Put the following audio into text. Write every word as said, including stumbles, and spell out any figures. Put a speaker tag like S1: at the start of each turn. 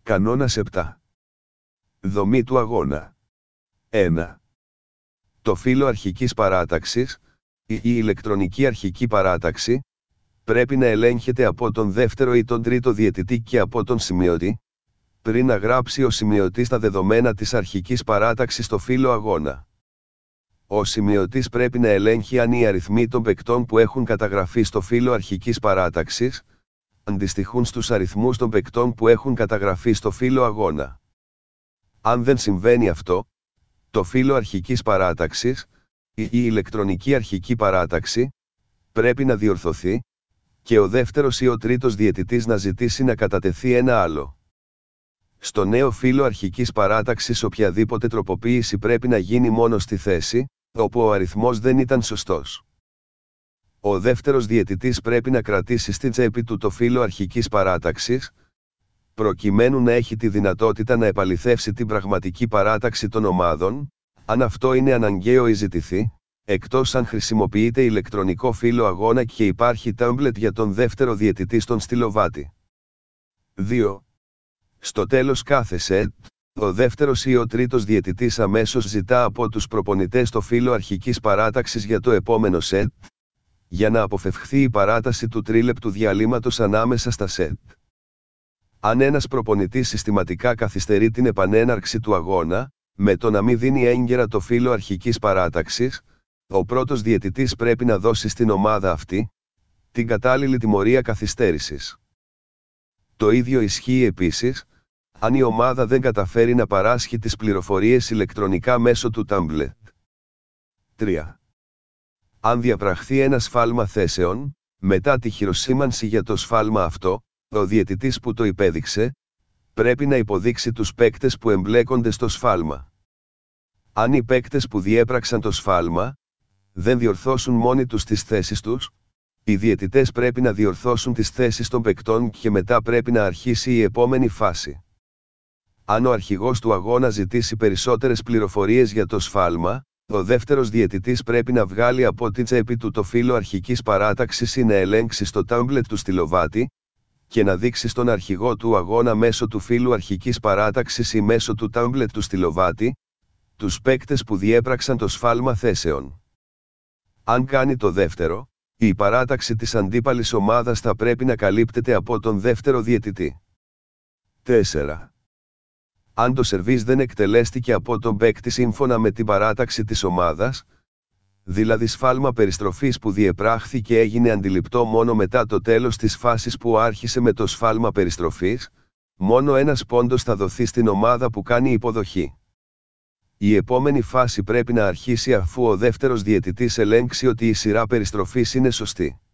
S1: Κανόνας επτά. Δομή του αγώνα. ένα. Το φύλλο αρχικής παράταξης, ή η ηλεκτρονική αρχική παράταξη, πρέπει να ελέγχεται από τον δεύτερο ή τον τρίτο διαιτητή και από τον σημειωτή, πριν να γράψει ο σημειωτής τα δεδομένα της αρχικής παράταξης στο φύλλο αγώνα. Ο σημειωτής πρέπει να ελέγχει αν οι αριθμοί των παικτών που έχουν καταγραφεί στο φύλλο αρχικής παράταξης, αντιστοιχούν στους αριθμούς των παικτών που έχουν καταγραφεί στο φύλλο αγώνα. Αν δεν συμβαίνει αυτό, το φύλλο αρχικής παράταξης, ή η ηλεκτρονική αρχική παράταξη, πρέπει να διορθωθεί, και ο δεύτερος ή ο τρίτος διαιτητής να ζητήσει να κατατεθεί ένα άλλο. Στο νέο φύλλο αρχικής παράταξης οποιαδήποτε τροποποίηση πρέπει να γίνει μόνο στη θέση, όπου ο αριθμός δεν ήταν σωστός. Ο δεύτερος διαιτητής πρέπει να κρατήσει στην τσέπη του το φύλλο αρχικής παράταξης, προκειμένου να έχει τη δυνατότητα να επαληθεύσει την πραγματική παράταξη των ομάδων, αν αυτό είναι αναγκαίο ή ζητηθεί, εκτός αν χρησιμοποιείται ηλεκτρονικό φύλλο αγώνα και υπάρχει τάμπλετ για τον δεύτερο διαιτητή στον στυλοβάτη. δύο. Στο τέλος κάθε σετ, ο δεύτερος ή ο τρίτος διαιτητής αμέσως ζητά από τους προπονητές το φύλλο αρχικής παράταξης για το επόμενο σετ, για να αποφευχθεί η παράταση του τρίλεπτου διαλύματος ανάμεσα στα σετ. Αν ένας προπονητής συστηματικά καθυστερεί την επανέναρξη του αγώνα, με το να μην δίνει έγκαιρα το φύλλο αρχικής παράταξης, ο πρώτος διαιτητής πρέπει να δώσει στην ομάδα αυτή την κατάλληλη τιμωρία καθυστέρησης. Το ίδιο ισχύει επίσης, αν η ομάδα δεν καταφέρει να παράσχει τις πληροφορίες ηλεκτρονικά μέσω του τάμπλετ. τρία. Αν διαπραχθεί ένα σφάλμα θέσεων, μετά τη χειροσήμανση για το σφάλμα αυτό, ο διαιτητής που το υπέδειξε, πρέπει να υποδείξει τους παίκτες που εμπλέκονται στο σφάλμα. Αν οι παίκτες που διέπραξαν το σφάλμα δεν διορθώσουν μόνοι τους τις θέσεις τους, οι διαιτητές πρέπει να διορθώσουν τις θέσεις των παικτών και μετά πρέπει να αρχίσει η επόμενη φάση. Αν ο αρχηγός του αγώνα ζητήσει περισσότερες πληροφορίες για το σφάλμα, ο δεύτερος διαιτητής πρέπει να βγάλει από την τσέπη του το φύλλο αρχικής παράταξης ή να ελέγξει στο τάμπλετ του στυλοβάτη, και να δείξει στον αρχηγό του αγώνα μέσω του φύλλου αρχικής παράταξης ή μέσω του τάμπλετ του στυλοβάτη, τους παίκτες που διέπραξαν το σφάλμα θέσεων. Αν κάνει το δεύτερο, η παράταξη της αντίπαλης ομάδας θα πρέπει να καλύπτεται από τον δεύτερο διαιτητή. τέσσερα. Αν το σερβίς δεν εκτελέστηκε από τον παίκτη σύμφωνα με την παράταξη της ομάδας, δηλαδή σφάλμα περιστροφής που διεπράχθη και έγινε αντιληπτό μόνο μετά το τέλος της φάσης που άρχισε με το σφάλμα περιστροφής, μόνο ένας πόντος θα δοθεί στην ομάδα που κάνει υποδοχή. Η επόμενη φάση πρέπει να αρχίσει αφού ο δεύτερος διαιτητής ελέγξει ότι η σειρά περιστροφής είναι σωστή.